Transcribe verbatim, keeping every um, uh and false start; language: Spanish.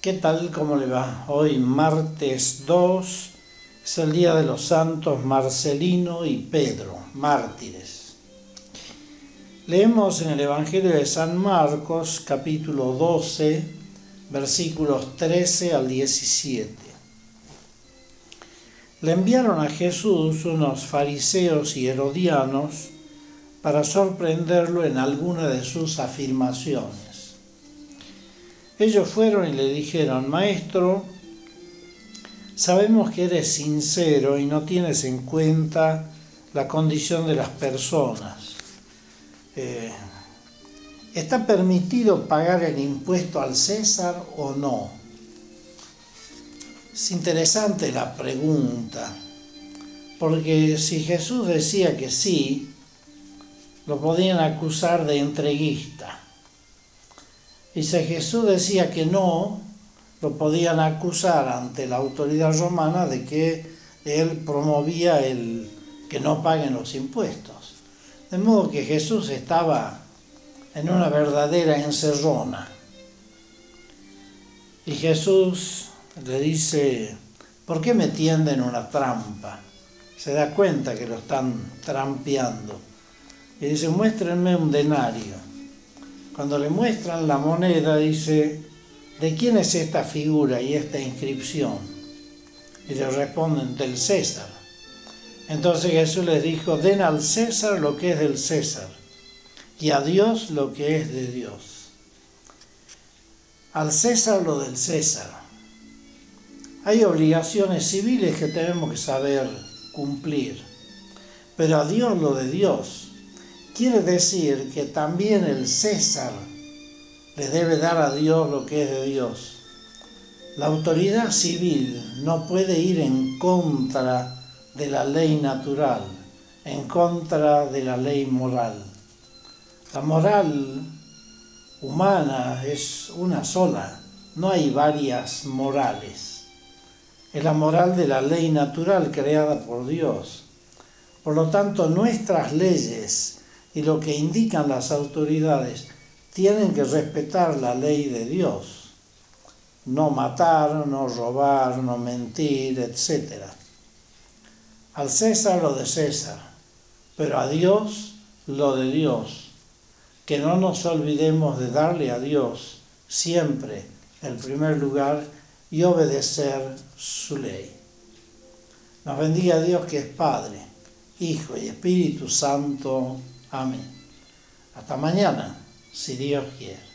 ¿Qué tal? ¿Cómo le va? Hoy martes dos es el día de los santos Marcelino y Pedro, mártires. Leemos en el Evangelio de San Marcos, capítulo doce, versículos trece al diecisiete. Le enviaron a Jesús unos fariseos y herodianos para sorprenderlo en alguna de sus afirmaciones. Ellos fueron y le dijeron: Maestro, sabemos que eres sincero y no tienes en cuenta la condición de las personas. Eh, ¿Está permitido pagar el impuesto al César o no? Es interesante la pregunta, porque si Jesús decía que sí, lo podían acusar de entreguista. Y si Jesús decía que no, lo podían acusar ante la autoridad romana de que él promovía el que no paguen los impuestos. De modo que Jesús estaba en una verdadera encerrona. Y Jesús le dice: ¿por qué me tienden una trampa? Se da cuenta que lo están trampeando. Y dice: muéstrenme un denario. Cuando le muestran la moneda, dice: ¿de quién es esta figura y esta inscripción? Y le responden: del César. Entonces Jesús les dijo: den al César lo que es del César y a Dios lo que es de Dios. Al César lo del César. Hay obligaciones civiles que tenemos que saber cumplir, pero a Dios lo de Dios. Quiere decir que también el César le debe dar a Dios lo que es de Dios. La autoridad civil no puede ir en contra de la ley natural, en contra de la ley moral. La moral humana es una sola, no hay varias morales. Es la moral de la ley natural creada por Dios. Por lo tanto, nuestras leyes y lo que indican las autoridades tienen que respetar la ley de Dios. No matar, no robar, no mentir, etcétera. Al César lo de César, pero a Dios lo de Dios. Que no nos olvidemos de darle a Dios siempre el primer lugar y obedecer su ley. Nos bendiga Dios, que es Padre, Hijo y Espíritu Santo. Amén. Hasta mañana, si Dios quiere.